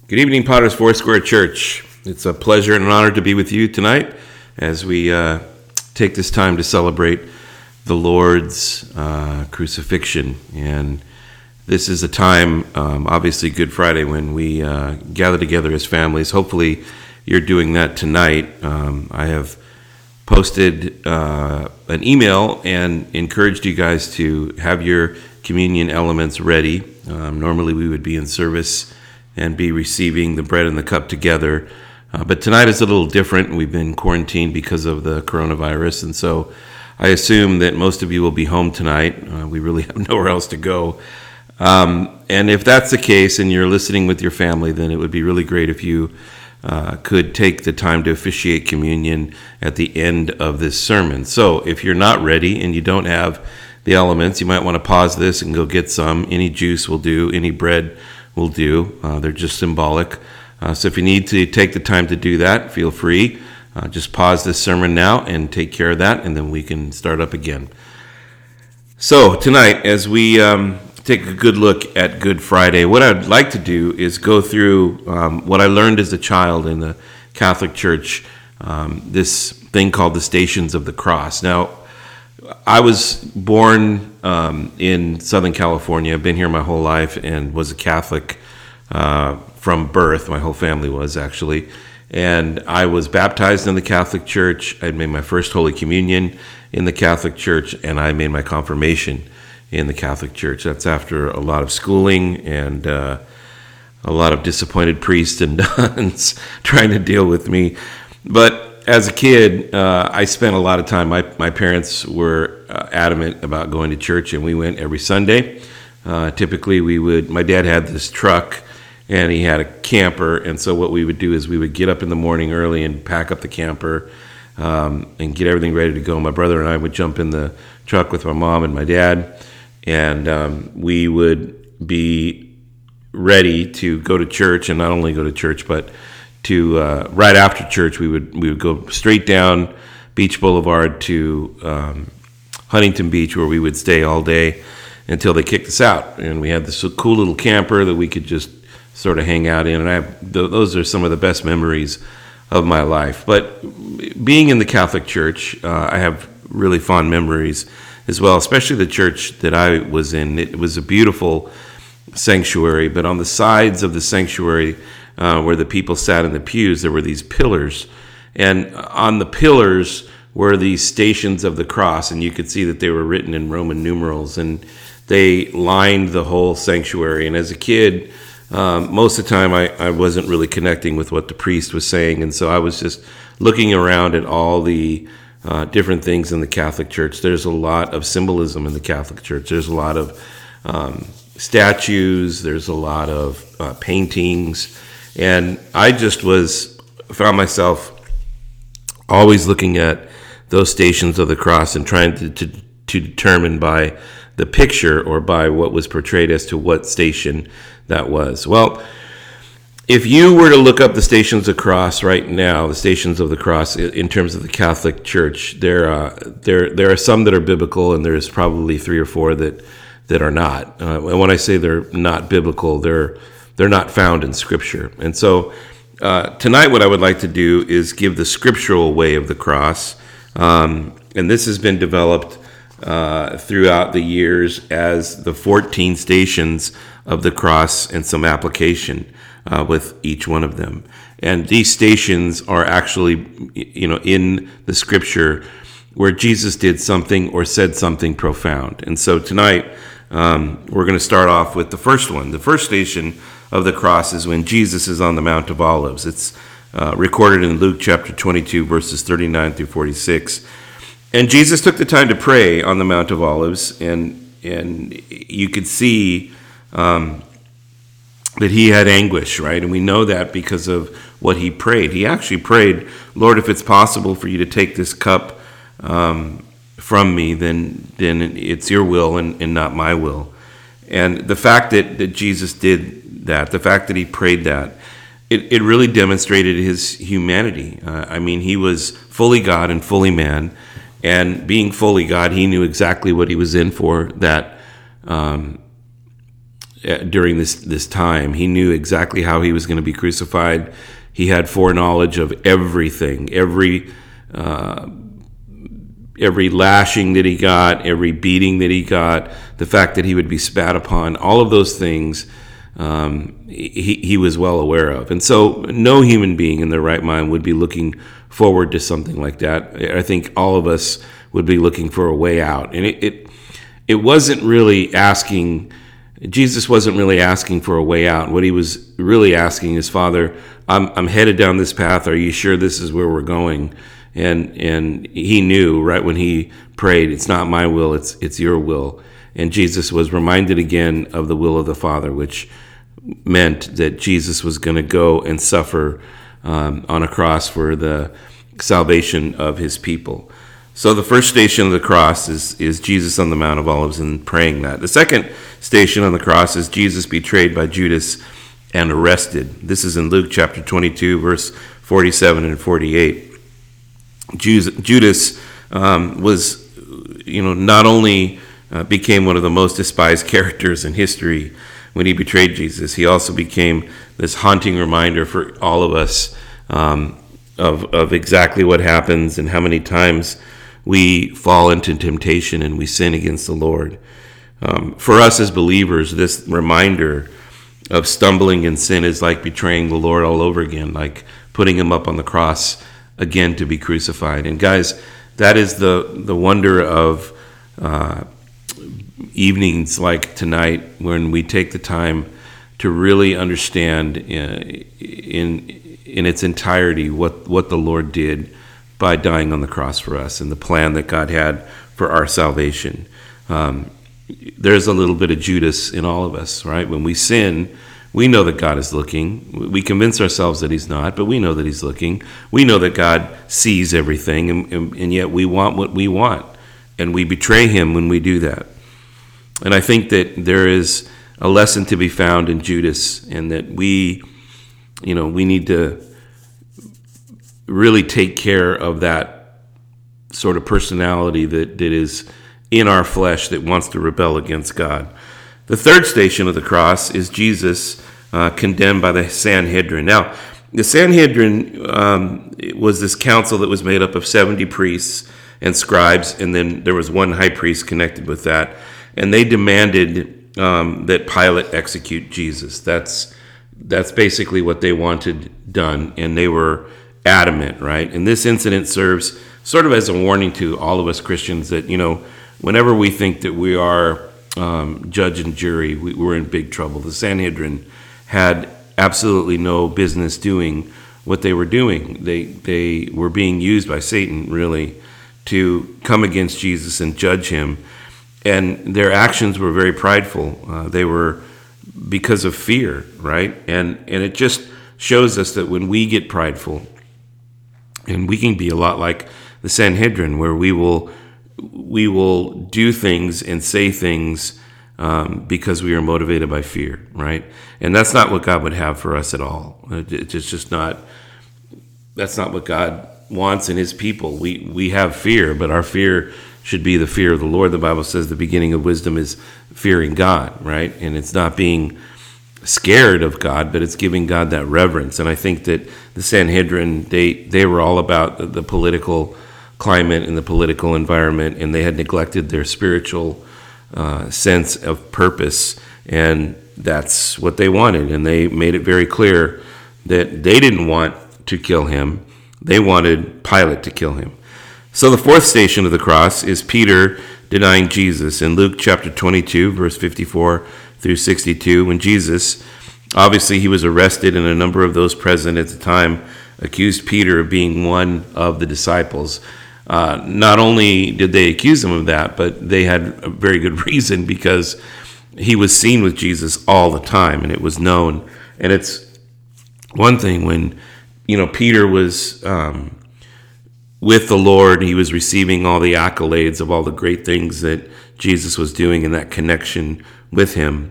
Good evening, Potter's Foursquare Church. It's a pleasure and an honor to be with you tonight as we take this time to celebrate the Lord's crucifixion. And this is a time, obviously Good Friday, when we gather together as families. Hopefully you're doing that tonight. I have posted an email and encouraged you guys to have your communion elements ready. Normally we would be in service and be receiving the bread and the cup together. But tonight is a little different. We've been quarantined because of the coronavirus, and so I assume that most of you will be home tonight. We really have nowhere else to go. And if that's the case and you're listening with your family, then it would be really great if you could take the time to officiate communion at the end of this sermon. So if you're not ready and you don't have the elements, you might want to pause this and go get some. Any juice will do, any bread will do. They're just symbolic. So if you need to take the time to do that, feel free. Just pause this sermon now and take care of that, and then we can start up again. So tonight, as we take a good look at Good Friday, what I'd like to do is go through what I learned as a child in the Catholic Church, this thing called the Stations of the Cross. Now, I was born in Southern California. I've been here my whole life and was a Catholic from birth. My whole family was, actually. And I was baptized in the Catholic Church. I made my first Holy Communion in the Catholic Church, and I made my confirmation in the Catholic Church. That's after a lot of schooling and a lot of disappointed priests and nuns trying to deal with me. But as a kid, I spent a lot of time. My parents were adamant about going to church, and we went every Sunday. Typically, my dad had this truck, and he had a camper, and so what we would do is we would get up in the morning early and pack up the camper and get everything ready to go. My brother and I would jump in the truck with my mom and my dad, and we would be ready to go to church, and not only go to church, but to right after church, we would go straight down Beach Boulevard to Huntington Beach, where we would stay all day until they kicked us out. And we had this cool little camper that we could just sort of hang out in. And those are some of the best memories of my life. But being in the Catholic Church, I have really fond memories as well, especially the church that I was in. It was a beautiful sanctuary, but on the sides of the sanctuary, where the people sat in the pews, there were these pillars, and on the pillars were these Stations of the Cross, and you could see that they were written in Roman numerals, and they lined the whole sanctuary. And as a kid, most of the time I wasn't really connecting with what the priest was saying, and so I was just looking around at all the different things in the Catholic Church. There's a lot of symbolism in the Catholic Church. There's a lot of statues, there's a lot of paintings. And I just found myself always looking at those Stations of the Cross and trying to determine by the picture or by what was portrayed as to what station that was. Well, if you were to look up the Stations of the Cross right now, the Stations of the Cross in terms of the Catholic Church, there are some that are biblical, and there's probably 3 or 4 that are not. And when I say they're not biblical, they're not found in Scripture. And so tonight what I would like to do is give the scriptural way of the cross. And this has been developed throughout the years as the 14 stations of the cross and some application with each one of them. And these stations are actually, in the Scripture where Jesus did something or said something profound. And so tonight we're going to start off with the first one. The first station of the cross is when Jesus is on the Mount of Olives. It's recorded in Luke chapter 22, verses 39 through 46. And Jesus took the time to pray on the Mount of Olives, and you could see that he had anguish, right? And we know that because of what he prayed. He actually prayed, "Lord, if it's possible for you to take this cup from me, then it's your will and not my will." And the fact that Jesus did that, the fact that he prayed that, it really demonstrated his humanity. He was fully God and fully man, and being fully God, he knew exactly what he was in for, that during this time. He knew exactly how he was going to be crucified. He had foreknowledge of everything, every lashing that he got, every beating that he got, the fact that he would be spat upon, all of those things he was well aware of. And so no human being in their right mind would be looking forward to something like that. I think all of us would be looking for a way out. And it wasn't really asking, Jesus wasn't really asking for a way out. What he was really asking is, Father, I'm headed down this path. Are you sure this is where we're going? And he knew right when he prayed, it's not my will, it's your will. And Jesus was reminded again of the will of the Father, which meant that Jesus was going to go and suffer on a cross for the salvation of his people. So the first station of the cross is Jesus on the Mount of Olives and praying that. The second station on the cross is Jesus betrayed by Judas and arrested. This is in Luke chapter 22, verse 47 and 48. Judas was, not only became one of the most despised characters in history when he betrayed Jesus, he also became this haunting reminder for all of us of exactly what happens and how many times we fall into temptation and we sin against the Lord. For us as believers, this reminder of stumbling in sin is like betraying the Lord all over again, like putting him up on the cross again to be crucified. And guys, that is the wonder of evenings like tonight, when we take the time to really understand in its entirety what the Lord did by dying on the cross for us and the plan that God had for our salvation. There's a little bit of Judas in all of us, right? When we sin, we know that God is looking. We convince ourselves that he's not, but we know that he's looking. We know that God sees everything, and yet we want what we want, and we betray him when we do that. And I think that there is a lesson to be found in Judas, and that we need to really take care of that sort of personality that is in our flesh that wants to rebel against God. The third station of the cross is Jesus condemned by the Sanhedrin. Now, the Sanhedrin was this council that was made up of 70 priests and scribes, and then there was one high priest connected with that. And they demanded that Pilate execute Jesus. That's basically what they wanted done, and they were adamant, right? And this incident serves sort of as a warning to all of us Christians that, whenever we think that we are judge and jury, we're in big trouble. The Sanhedrin had absolutely no business doing what they were doing. They were being used by Satan, really, to come against Jesus and judge him. And their actions were very prideful. They were because of fear, right? And it just shows us that when we get prideful, and we can be a lot like the Sanhedrin, where we will do things and say things because we are motivated by fear, right? And that's not what God would have for us at all. It's just not. That's not what God wants in his people. We have fear, but our fear should be the fear of the Lord. The Bible says the beginning of wisdom is fearing God, right? And it's not being scared of God, but it's giving God that reverence. And I think that the Sanhedrin, they were all about the political climate and the political environment, and they had neglected their spiritual sense of purpose, and that's what they wanted. And they made it very clear that they didn't want to kill him. They wanted Pilate to kill him. So the fourth station of the cross is Peter denying Jesus. In Luke chapter 22, verse 54 through 62, when Jesus, obviously he was arrested, and a number of those present at the time accused Peter of being one of the disciples. Not only did they accuse him of that, but they had a very good reason, because he was seen with Jesus all the time, and it was known. And it's one thing when, Peter was with the Lord, he was receiving all the accolades of all the great things that Jesus was doing in that connection with him.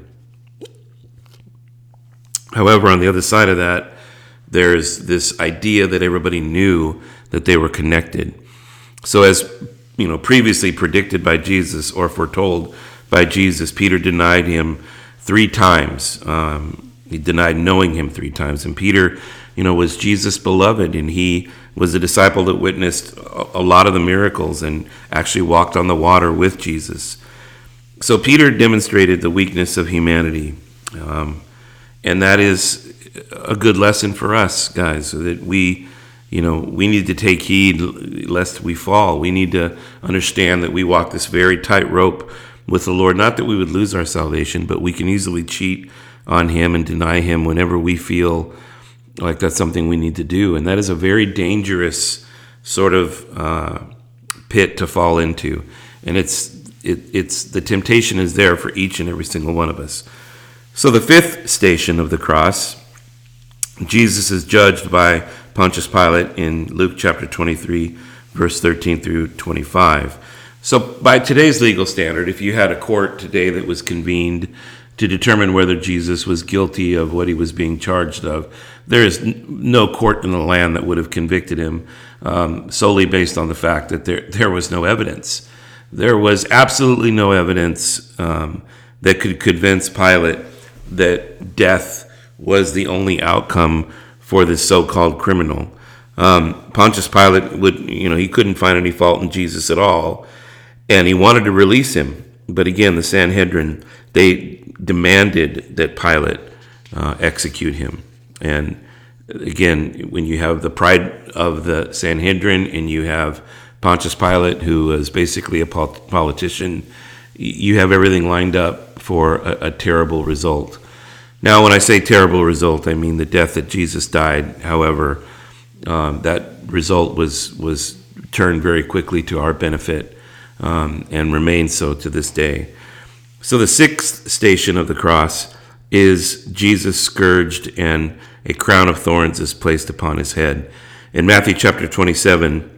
However, on the other side of that, there's this idea that everybody knew that they were connected. So as previously predicted by Jesus or foretold by Jesus, Peter denied him 3 times. He denied knowing him 3 times. And Peter, was Jesus' beloved, and he was a disciple that witnessed a lot of the miracles and actually walked on the water with Jesus. So Peter demonstrated the weakness of humanity. And that is a good lesson for us, guys, so that we need to take heed lest we fall. We need to understand that we walk this very tight rope with the Lord. Not that we would lose our salvation, but we can easily cheat on him and deny him whenever we feel like that's something we need to do. And that is a very dangerous sort of pit to fall into. And it's the temptation is there for each and every single one of us. So the 5th station of the cross, Jesus is judged by Pontius Pilate in Luke chapter 23, verse 13 through 25. So by today's legal standard, if you had a court today that was convened to determine whether Jesus was guilty of what he was being charged of, there is no court in the land that would have convicted him solely based on the fact that there was no evidence. There was absolutely no evidence that could convince Pilate that death was the only outcome for this so-called criminal. Pontius Pilate he couldn't find any fault in Jesus at all, and he wanted to release him. But again, the Sanhedrin, they demanded that Pilate execute him. And again, when you have the pride of the Sanhedrin and you have Pontius Pilate, who was basically a politician, you have everything lined up for a terrible result. Now, when I say terrible result, I mean the death that Jesus died. However, that result was turned very quickly to our benefit and remains so to this day. So the 6th station of the cross is Jesus scourged and a crown of thorns is placed upon his head. In Matthew chapter 27,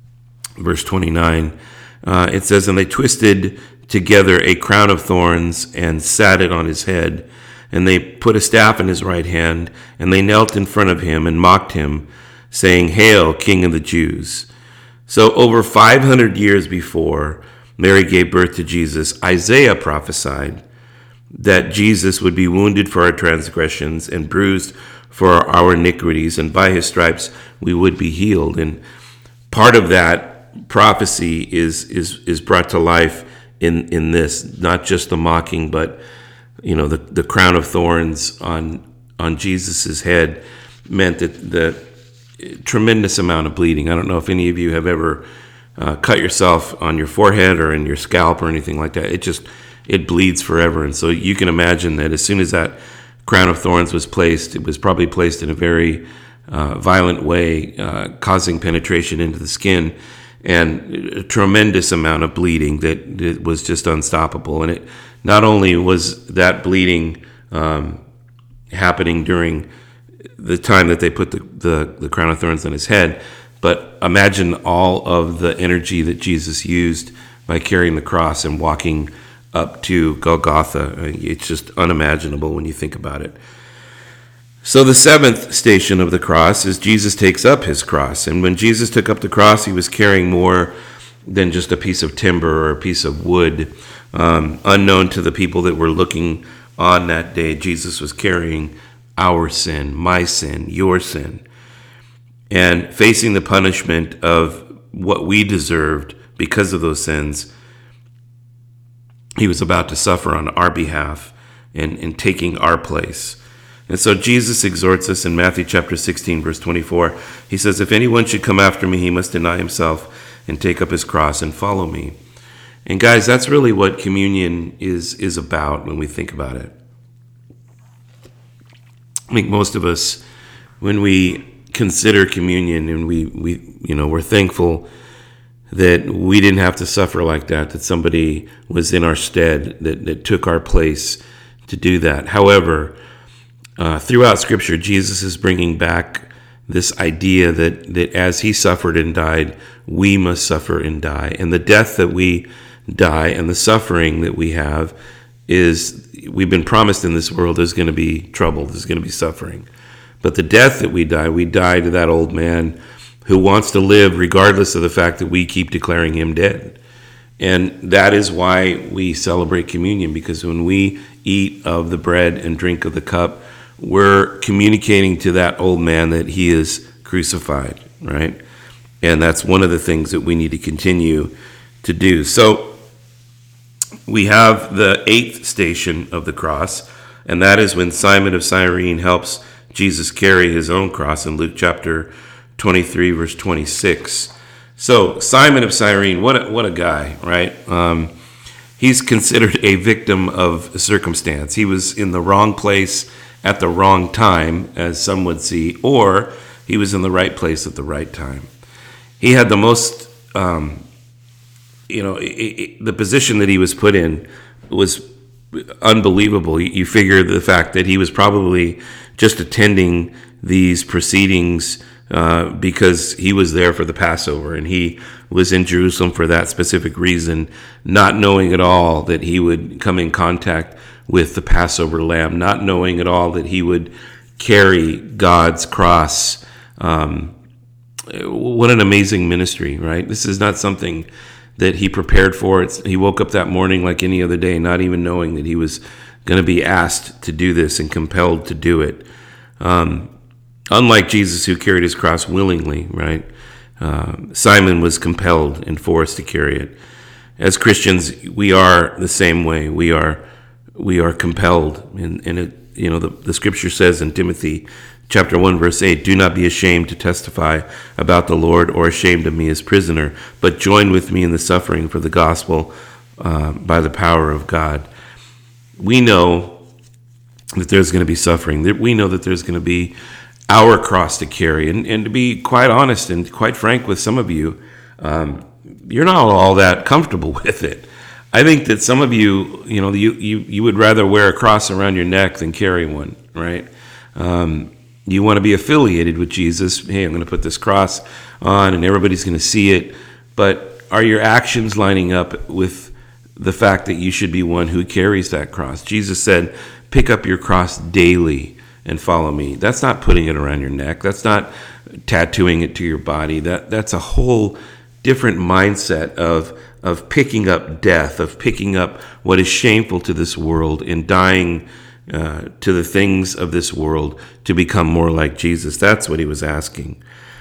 verse 29, it says, "And they twisted together a crown of thorns and sat it on his head. And they put a staff in his right hand, and they knelt in front of him and mocked him, saying, 'Hail, King of the Jews.'" So over 500 years before Mary gave birth to Jesus, Isaiah prophesied that Jesus would be wounded for our transgressions and bruised for our iniquities, and by his stripes we would be healed. And part of that prophecy is brought to life in this, not just the mocking, but the crown of thorns on Jesus's head meant that the tremendous amount of bleeding. I don't know if any of you have ever cut yourself on your forehead or in your scalp or anything like that. It bleeds forever. And so you can imagine that as soon as that crown of thorns was placed, it was probably placed in a very violent way, causing penetration into the skin and a tremendous amount of bleeding that it was just unstoppable. And it not only was that bleeding happening during the time that they put the crown of thorns on his head, but imagine all of the energy that Jesus used by carrying the cross and walking up to Golgotha. It's just unimaginable when you think about it. So the 7th station of the cross is Jesus takes up his cross. And when Jesus took up the cross, he was carrying more than just a piece of timber or a piece of wood. Unknown to the people that were looking on that day, Jesus was carrying our sin, my sin, your sin, and facing the punishment of what we deserved because of those sins. He was about to suffer on our behalf and taking our place. And so Jesus exhorts us in Matthew chapter 16, verse 24. He says, "If anyone should come after me, he must deny himself and take up his cross and follow me." And guys, that's really what communion is about when we think about it. I think most of us, when we consider communion and we're thankful that we didn't have to suffer like that somebody was in our stead, that took our place to do that. However, throughout Scripture, Jesus is bringing back this idea that as he suffered and died, we must suffer and die. And the death that we die and the suffering that we have we've been promised in this world there's going to be trouble, there's going to be suffering. But the death that we die to that old man who wants to live regardless of the fact that we keep declaring him dead. And that is why we celebrate communion, because when we eat of the bread and drink of the cup, we're communicating to that old man that he is crucified, right? And that's one of the things that we need to continue to do. So we have the 8th station of the cross, and that is when Simon of Cyrene helps Jesus carry his own cross in Luke chapter 23, verse 26. So Simon of Cyrene, what a guy, right? He's considered a victim of circumstance. He was in the wrong place at the wrong time, as some would see, or he was in the right place at the right time. He had the most, the position that he was put in was unbelievable. You figure the fact that he was probably just attending these proceedings because he was there for the Passover, and he was in Jerusalem for that specific reason, not knowing at all that he would come in contact with the Passover lamb, not knowing at all that he would carry God's cross. What an amazing ministry, right? This is not something that he prepared for. He woke up that morning like any other day, not even knowing that he was going to be asked to do this and compelled to do it. Unlike Jesus, who carried his cross willingly, right? Simon was compelled and forced to carry it. As Christians, we are the same way. We are compelled, and it, the scripture says in Timothy chapter 1, verse 8, "Do not be ashamed to testify about the Lord, or ashamed of me as prisoner, but join with me in the suffering for the gospel by the power of God." We know that there's going to be suffering. We know that there's going to be our cross to carry. And to be quite honest and quite frank with some of you, you're not all that comfortable with it. I think that some of you, you would rather wear a cross around your neck than carry one, right? You want to be affiliated with Jesus. Hey, I'm going to put this cross on and everybody's going to see it. But are your actions lining up with the fact that you should be one who carries that cross? Jesus said, "Pick up your cross daily and follow me." That's not putting it around your neck. That's not tattooing it to your body. That's a whole different mindset of picking up death, of picking up what is shameful to this world and dying to the things of this world to become more like Jesus. That's what he was asking.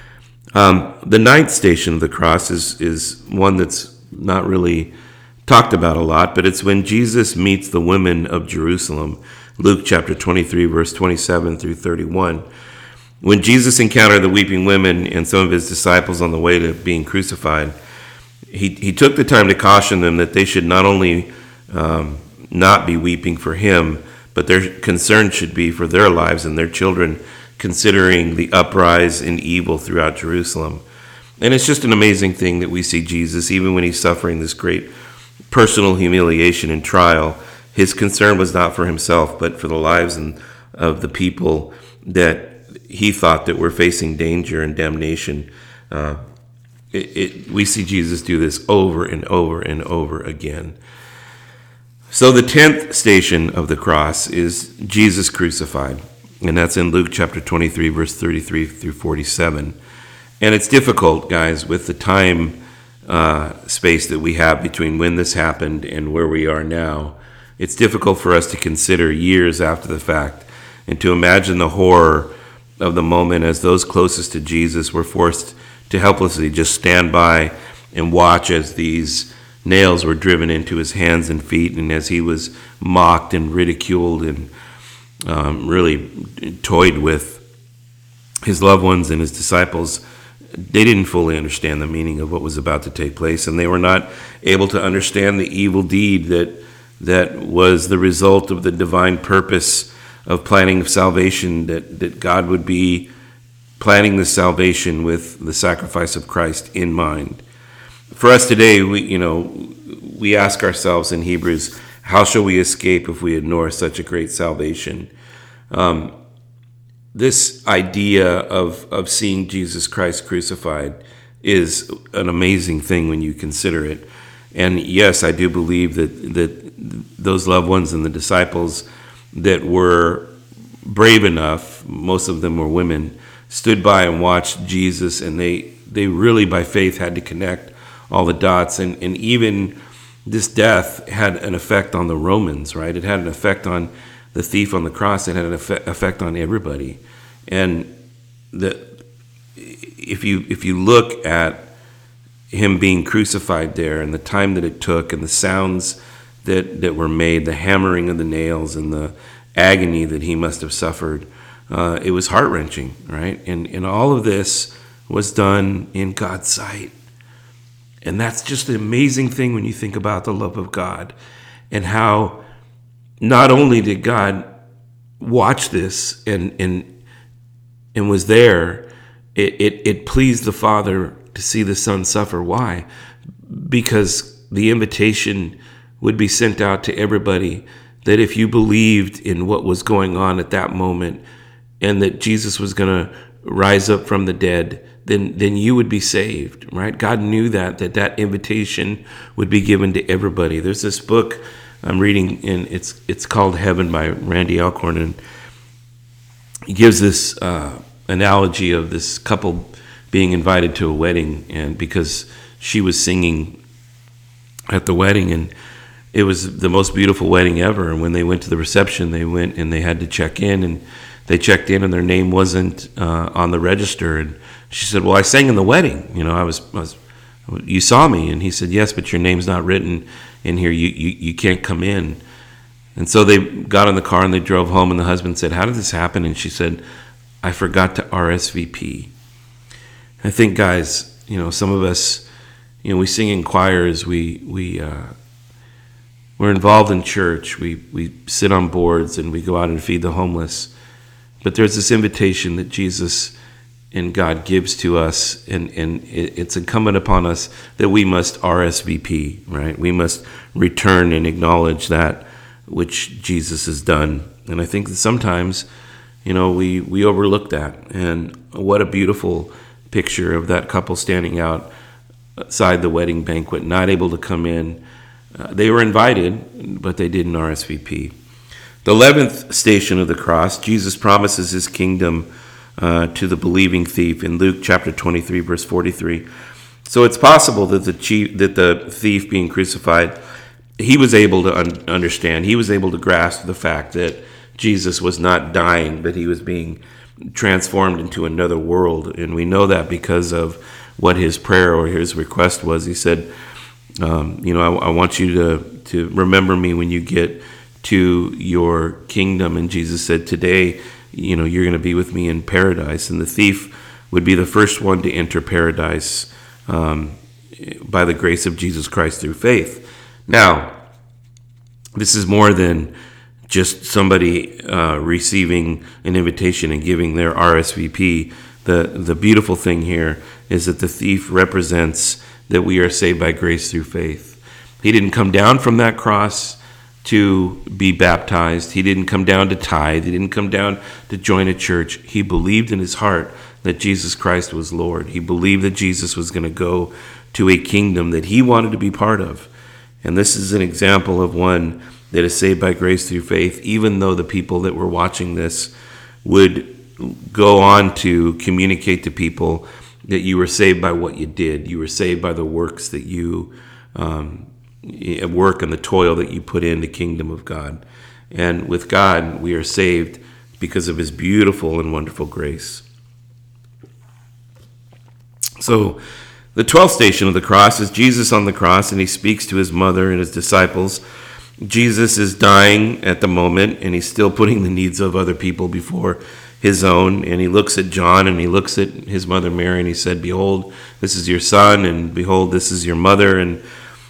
The 9th station of the cross is one that's not really talked about a lot, but it's when Jesus meets the women of Jerusalem. Luke chapter 23, verse 27 through 31. When Jesus encountered the weeping women and some of his disciples on the way to being crucified, he took the time to caution them that they should not only not be weeping for him, but their concern should be for their lives and their children, considering the uprise in evil throughout Jerusalem. And it's just an amazing thing that we see Jesus, even when he's suffering this great personal humiliation and trial, his concern was not for himself, but for the lives of the people that he thought that were facing danger and damnation. We see Jesus do this over and over and over again. So the 10th station of the cross is Jesus crucified, and that's in Luke chapter 23, verse 33 through 47. And it's difficult, guys, with the time space that we have between when this happened and where we are now. It's difficult for us to consider years after the fact and to imagine the horror of the moment as those closest to Jesus were forced to helplessly just stand by and watch as these nails were driven into his hands and feet, and as he was mocked and ridiculed and really toyed with. His loved ones and his disciples, they didn't fully understand the meaning of what was about to take place, and they were not able to understand the evil deed that was the result of the divine purpose of planning of salvation, that God would be planning the salvation with the sacrifice of Christ in mind. For us today, we ask ourselves in Hebrews, how shall we escape if we ignore such a great salvation? This idea of seeing Jesus Christ crucified is an amazing thing when you consider it. And yes, I do believe that those loved ones and the disciples that were brave enough, most of them were women, stood by and watched Jesus, and they really by faith had to connect all the dots. And even this death had an effect on the Romans, right? It had an effect on the thief on the cross. It had an effect on everybody. And if you look at him being crucified there and the time that it took and the sounds that were made, the hammering of the nails and the agony that he must have suffered, it was heart-wrenching, right? And all of this was done in God's sight. And that's just an amazing thing when you think about the love of God and how not only did God watch this and was there, it pleased the Father to see the Son suffer. Why? Because the invitation would be sent out to everybody that if you believed in what was going on at that moment and that Jesus was going to rise up from the dead, then you would be saved, right? God knew that invitation would be given to everybody. There's this book I'm reading, and it's called Heaven by Randy Alcorn, and he gives this analogy of this couple being invited to a wedding, and because she was singing at the wedding, and it was the most beautiful wedding ever. And when they went to the reception, they went and they had to check in, and they checked in, and their name wasn't on the register. And she said, "Well, I sang in the wedding. You know, I was you saw me." And he said, "Yes, but your name's not written in here. You can't come in." And so they got in the car and they drove home. And the husband said, "How did this happen?" And she said, "I forgot to RSVP." I think, guys, you know, some of us, you know, we sing in choirs. We're involved in church. We sit on boards and we go out and feed the homeless. But there's this invitation that Jesus and God gives to us, and it's incumbent upon us that we must RSVP, right? We must return and acknowledge that which Jesus has done. And I think that sometimes, you know, we overlook that. And what a beautiful picture of that couple standing outside the wedding banquet, not able to come in. They were invited, but they didn't RSVP. The 11th station of the cross, Jesus promises his kingdom to the believing thief in Luke chapter 23, verse 43. So it's possible that the thief being crucified, he was able to understand, he was able to grasp the fact that Jesus was not dying, but he was being transformed into another world. And we know that because of what his prayer or his request was. He said, I want you to remember me when you get to your kingdom. And Jesus said, today, you're going to be with me in paradise. And the thief would be the first one to enter paradise by the grace of Jesus Christ through faith. Now, this is more than just somebody receiving an invitation and giving their RSVP. The beautiful thing here is that the thief represents that we are saved by grace through faith. He didn't come down from that cross to be baptized. He didn't come down to tithe. He didn't come down to join a church. He believed in his heart that Jesus Christ was Lord. He believed that Jesus was going to go to a kingdom that he wanted to be part of. And this is an example of one that is saved by grace through faith, even though the people that were watching this would go on to communicate to people that you were saved by what you did. You were saved by the works that you work and the toil that you put in the kingdom of God. And with God, we are saved because of his beautiful and wonderful grace. So the 12th station of the cross is Jesus on the cross, and he speaks to his mother and his disciples. Jesus is dying at the moment, and he's still putting the needs of other people before his own. And he looks at John, and he looks at his mother Mary, and he said, "Behold, this is your son, and behold, this is your mother." And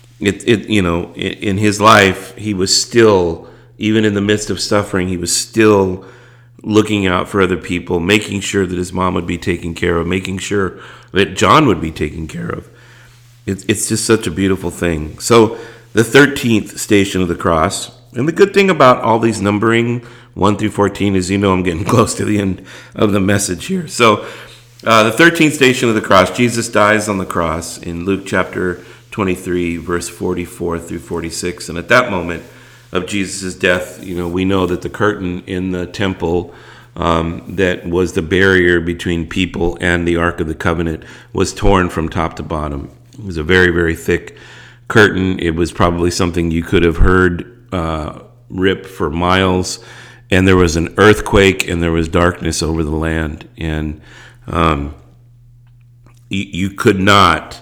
in his life, he was still, even in the midst of suffering, he was still looking out for other people, making sure that his mom would be taken care of, making sure that John would be taken care of. It's just such a beautiful thing. So the 13th station of the cross, and the good thing about all these numbering, 1 through 14, is I'm getting close to the end of the message here. So the 13th station of the cross, Jesus dies on the cross in Luke chapter 23, verse 44 through 46. And at that moment of Jesus' death, we know that the curtain in the temple that was the barrier between people and the Ark of the Covenant was torn from top to bottom. It was a very, very thick curtain. It was probably something you could have heard rip for miles. And there was an earthquake, and there was darkness over the land. And you could not,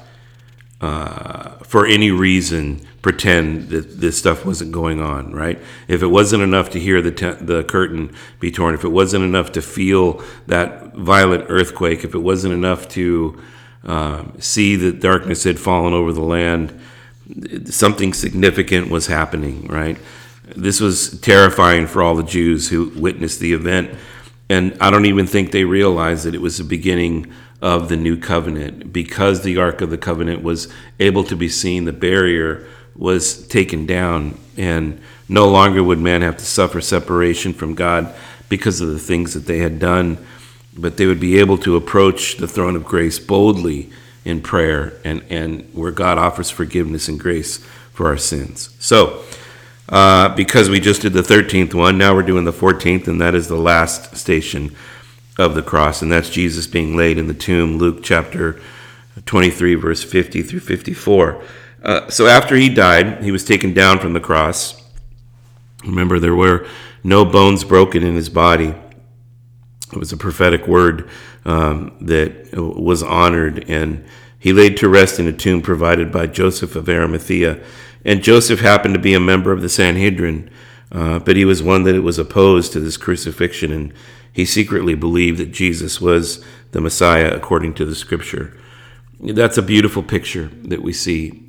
for any reason, pretend that this stuff wasn't going on, right? If it wasn't enough to hear the curtain be torn, if it wasn't enough to feel that violent earthquake, if it wasn't enough to see that darkness had fallen over the land, something significant was happening, right? This was terrifying for all the Jews who witnessed the event, and I don't even think they realized that it was the beginning of the new covenant. Because the Ark of the Covenant was able to be seen, the barrier was taken down, and no longer would man have to suffer separation from God because of the things that they had done, but they would be able to approach the throne of grace boldly in prayer, and where God offers forgiveness and grace for our sins. So, because we just did the 13th one, now we're doing the 14th, and that is the last station of the cross, and that's Jesus being laid in the tomb, Luke chapter 23, verse 50 through 54. So after he died, he was taken down from the cross. Remember, there were no bones broken in his body. It was a prophetic word that was honored, and he laid to rest in a tomb provided by Joseph of Arimathea. And Joseph happened to be a member of the Sanhedrin, but he was one that was opposed to this crucifixion, and he secretly believed that Jesus was the Messiah according to the Scripture. That's a beautiful picture that we see,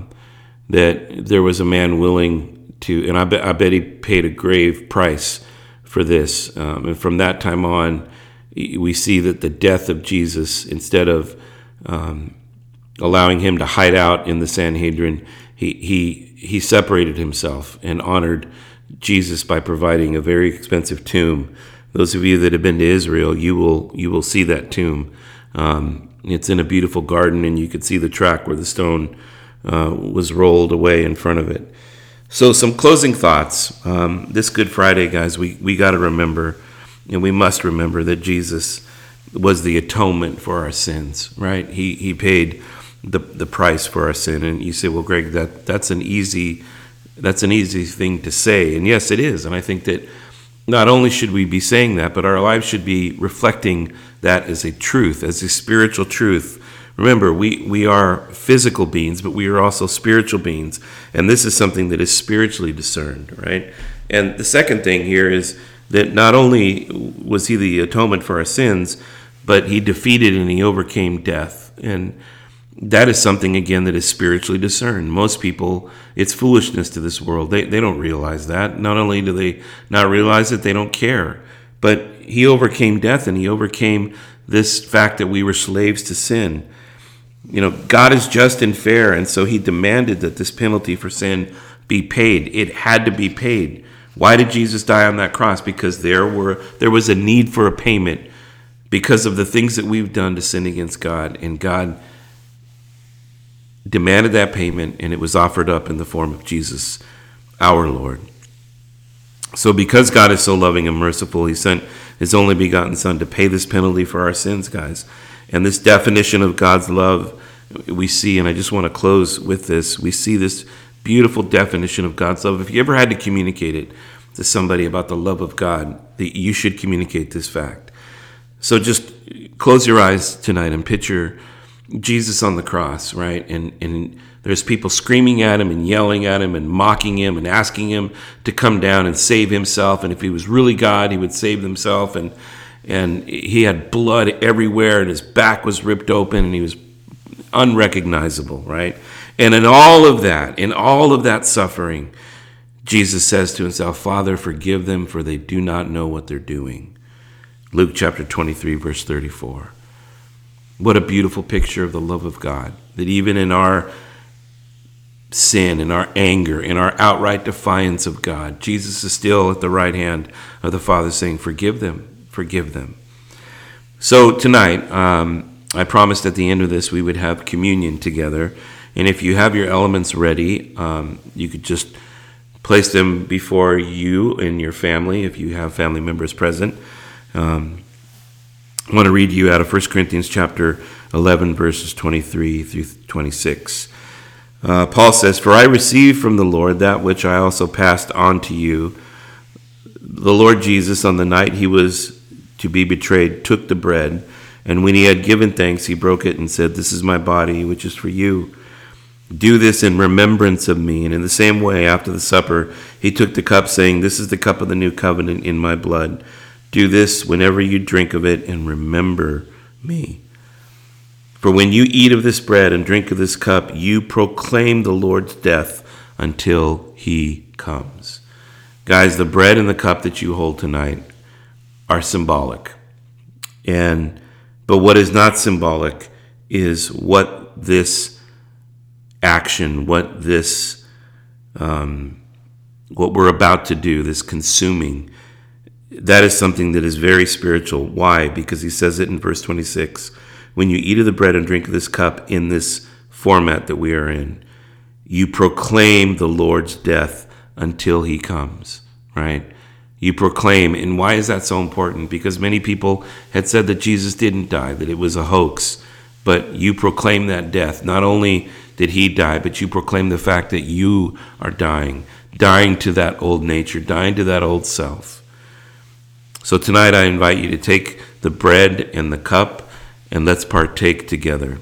that there was a man willing to, and I bet he paid a grave price for this. And from that time on, we see that the death of Jesus, instead of allowing him to hide out in the Sanhedrin, he separated himself and honored Jesus by providing a very expensive tomb. Those of you that have been to Israel, you will see that tomb. It's in a beautiful garden, and you could see the track where the stone was rolled away in front of it. So some closing thoughts. This Good Friday, guys, we got to remember, and we must remember, that Jesus was the atonement for our sins, right? He paid the price for our sin. And you say, well, Greg, that's an easy thing to say. And yes, it is. And I think that not only should we be saying that, but our lives should be reflecting that as a truth, as a spiritual truth. Remember, we are physical beings, but we are also spiritual beings. And this is something that is spiritually discerned, right? And the second thing here is that not only was he the atonement for our sins, but he defeated and he overcame death. And that is something, again, that is spiritually discerned. Most people, it's foolishness to this world. They don't realize that. Not only do they not realize it, they don't care. But he overcame death, and he overcame this fact that we were slaves to sin. You know, God is just and fair, and so he demanded that this penalty for sin be paid. It had to be paid. Why did Jesus die on that cross? Because there was a need for a payment because of the things that we've done to sin against God, and God demanded that payment, and it was offered up in the form of Jesus, our Lord. So because God is so loving and merciful, he sent his only begotten Son to pay this penalty for our sins, guys. And this definition of God's love we see, and I just want to close with this, we see this beautiful definition of God's love. If you ever had to communicate it to somebody about the love of God, you should communicate this fact. So just close your eyes tonight and picture Jesus on the cross, right? And there's people screaming at him and yelling at him and mocking him and asking him to come down and save himself. And if he was really God, he would save himself. And he had blood everywhere, and his back was ripped open, and he was unrecognizable, right? And in all of that suffering, Jesus says to himself, Father, forgive them, for they do not know what they're doing. Luke chapter 23, verse 34. What a beautiful picture of the love of God, that even in our sin, in our anger, in our outright defiance of God, Jesus is still at the right hand of the Father saying, forgive them, forgive them. So tonight, I promised at the end of this we would have communion together. And if you have your elements ready, you could just place them before you and your family if you have family members present. I want to read you out of 1 Corinthians chapter 11, verses 23 through 26. Paul says, "For I received from the Lord that which I also passed on to you. The Lord Jesus, on the night he was to be betrayed, took the bread, and when he had given thanks, he broke it and said, 'This is my body, which is for you. Do this in remembrance of me.' And in the same way, after the supper, he took the cup, saying, 'This is the cup of the new covenant in my blood. Do this whenever you drink of it, and remember me. For when you eat of this bread and drink of this cup, you proclaim the Lord's death until he comes." Guys, the bread and the cup that you hold tonight are symbolic. But what is not symbolic is what this action, what we're about to do, this consuming, that is something that is very spiritual. Why? Because he says it in verse 26. When you eat of the bread and drink of this cup in this format that we are in, you proclaim the Lord's death until he comes, right? You proclaim. And why is that so important? Because many people had said that Jesus didn't die, that it was a hoax. But you proclaim that death. Not only did he die, but you proclaim the fact that you are dying to that old nature, dying to that old self. So tonight I invite you to take the bread and the cup, and let's partake together.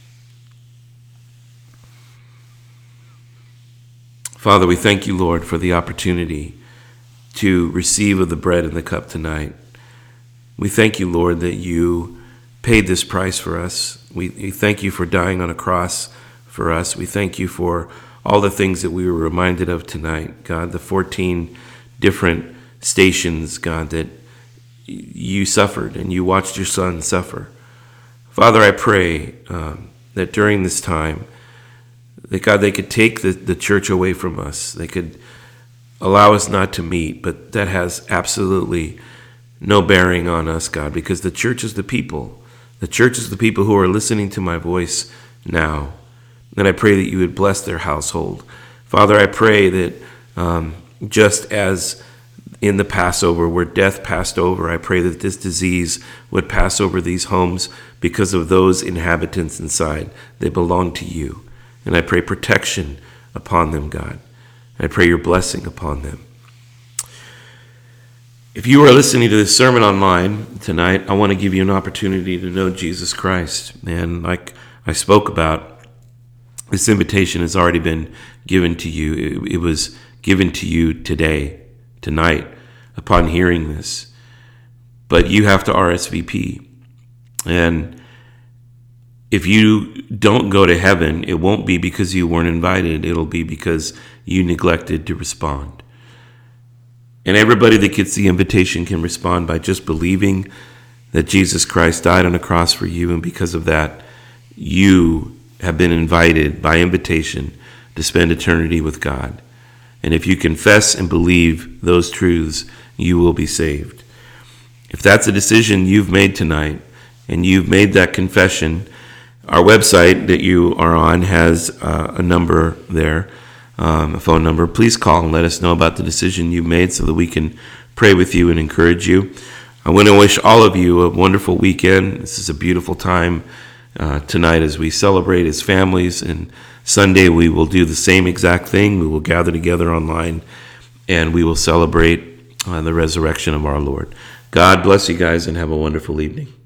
Father, we thank you, Lord, for the opportunity to receive of the bread and the cup tonight. We thank you, Lord, that you paid this price for us. We thank you for dying on a cross for us. We thank you for all the things that we were reminded of tonight, God, the 14 different stations, God, that you suffered and you watched your son suffer. Father, I pray that during this time, that God, they could take the church away from us. They could allow us not to meet, but that has absolutely no bearing on us, God, because the church is the people. The church is the people who are listening to my voice now. And I pray that you would bless their household. Father, I pray that just as in the Passover, where death passed over, I pray that this disease would pass over these homes because of those inhabitants inside. They belong to you. And I pray protection upon them, God. I pray your blessing upon them. If you are listening to this sermon online tonight, I want to give you an opportunity to know Jesus Christ. And like I spoke about, this invitation has already been given to you. It was given to you tonight, upon hearing this. But you have to RSVP. And if you don't go to heaven, it won't be because you weren't invited. It'll be because you neglected to respond. And everybody that gets the invitation can respond by just believing that Jesus Christ died on a cross for you. And because of that, you have been invited by invitation to spend eternity with God. And if you confess and believe those truths, you will be saved. If that's a decision you've made tonight and you've made that confession, our website that you are on has a number there, a phone number. Please call and let us know about the decision you made so that we can pray with you and encourage you. I want to wish all of you a wonderful weekend. This is a beautiful time tonight as we celebrate as families, and Sunday we will do the same exact thing. We will gather together online and we will celebrate the resurrection of our Lord. God bless you guys and have a wonderful evening.